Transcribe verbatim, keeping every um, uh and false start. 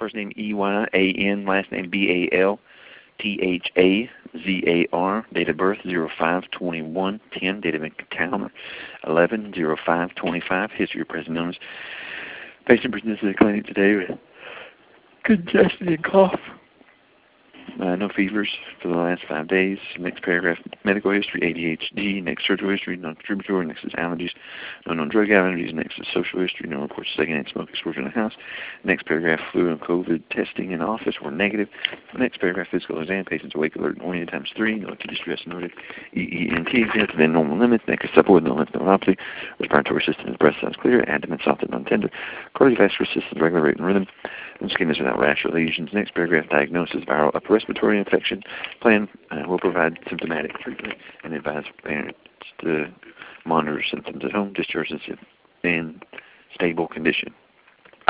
first name E Y A N, last name B A L T H A Z A R, date of birth zero five twenty-one ten, date of encounter eleven oh five twenty-five, history of present illness. Patient presents to the clinic today with congestion and cough. Uh, no fevers for the last five days. Next paragraph, medical history, A D H D. Next, surgical history, non-contributory. Next is allergies, no known drug allergies. Next is social history, no reports of secondhand smoke exposure in the house. Next paragraph, flu and COVID testing in office were negative. Next paragraph, physical exam, patients awake, alert, and oriented times three. No acute distress noted. E E N T exams within normal limits. Next is supple with no lymph nodopathy. Respiratory system is breast sounds clear. Abdomen soft and non-tender. Cardiovascular system is regular rate and rhythm. And skin is without rash or lesions. Next paragraph, diagnosis, viral upper respiratory infection. Plan uh, will provide symptomatic treatment and advise parents to monitor symptoms at home. Discharge is in stable condition.